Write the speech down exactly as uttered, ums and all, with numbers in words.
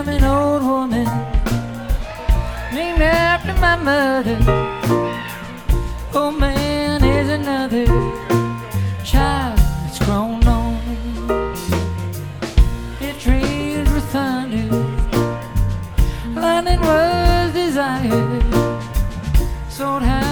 I'm an old woman named after my mother. Oh man, is another child that's grown on me. It trails with thunder, lightning was desired, sold high